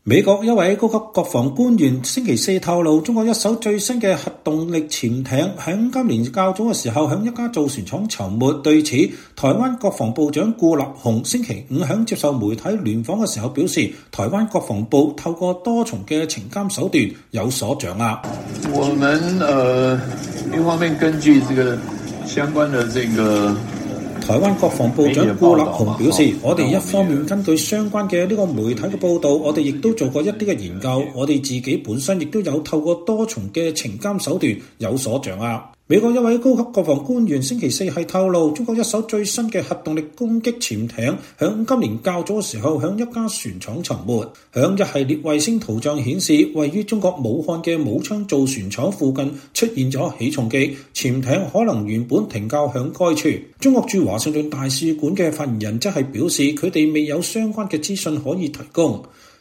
美國一位高級國防官員星期四透露，中國一艘最新嘅核動力潛艇喺今年較早嘅時候喺一家造船廠沉沒。對此，台灣國防部長顧立雄星期五喺接受媒體聯訪嘅時候表示，台灣國防部透過多重嘅情監手段有所掌握。 我們一方面根據這個相關的這個。 台灣國防部長顧立雄表示，我哋一方面根據相關嘅呢個媒體嘅報導，我哋亦都做過一啲嘅研究，我哋自己本身亦都有透過多重嘅情監手段有所掌握。美國一位高級國防官員星期四係透露，中國一艘最新嘅核動力攻擊潛艇響今年較早嘅時候響一家船廠沉沒。響一系列衛星圖像顯示，位於中國武漢嘅武昌造船廠附近出現咗起重機，潛艇可能原本停靠響該處。中國駐華盛頓大使館嘅發言人則係表示，佢哋未有相關嘅資訊可以提供。